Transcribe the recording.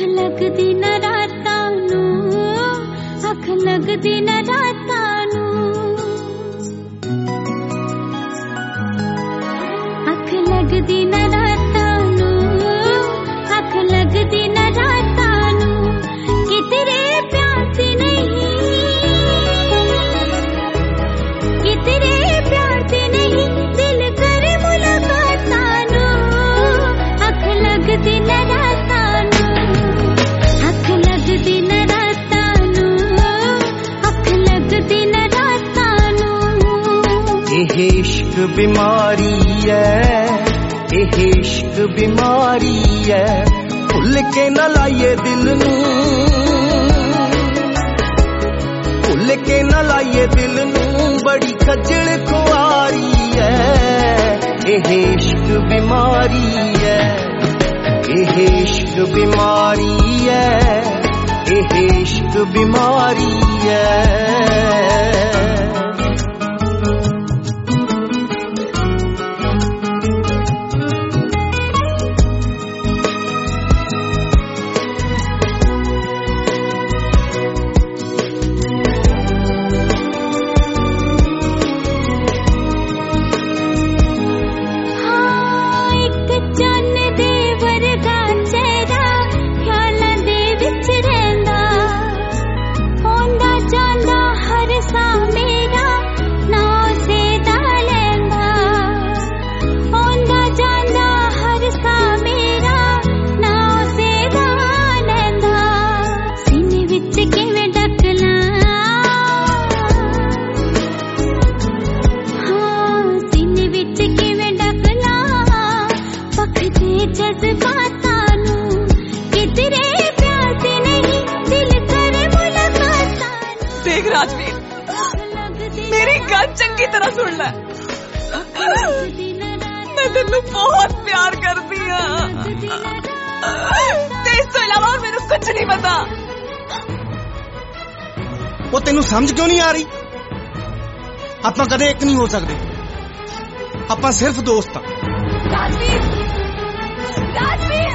लगदी न रातां नूं, अख लगदी न रातां नूं, अख लगदी न रातां नूं, अख लगदी न रातां नूं, कि तेरे प्यार दी नहीं, कि तेरे प्यार दी नहीं, दिल करे मुलाकातां नूं, अख लगदी न रातां नूं, अख लगदी न रातां नूं, अख लगदी न रातां नूं। एह इश्क बीमारी है, एह इश्क बीमारी है, भुल के न लाइए दिल नूं, भुल के न लाइए दिल नूं, बड़ी खजल खुआरी है। एह इश्क बीमारी है, एह इश्क बीमारी है, एह इश्क बीमारी है। देख राजवीर, मेरी गल चंगी तरह सुन ले, मैं तेनू बहुत प्यार करती हाँ, इस तो इलावा और मेनू कुछ नहीं पता। वो तेनू समझ क्यों नहीं आ रही? आपां कदे एक नहीं हो सकते, आपां सिर्फ दोस्त हाँ। राजवीर, राजवीर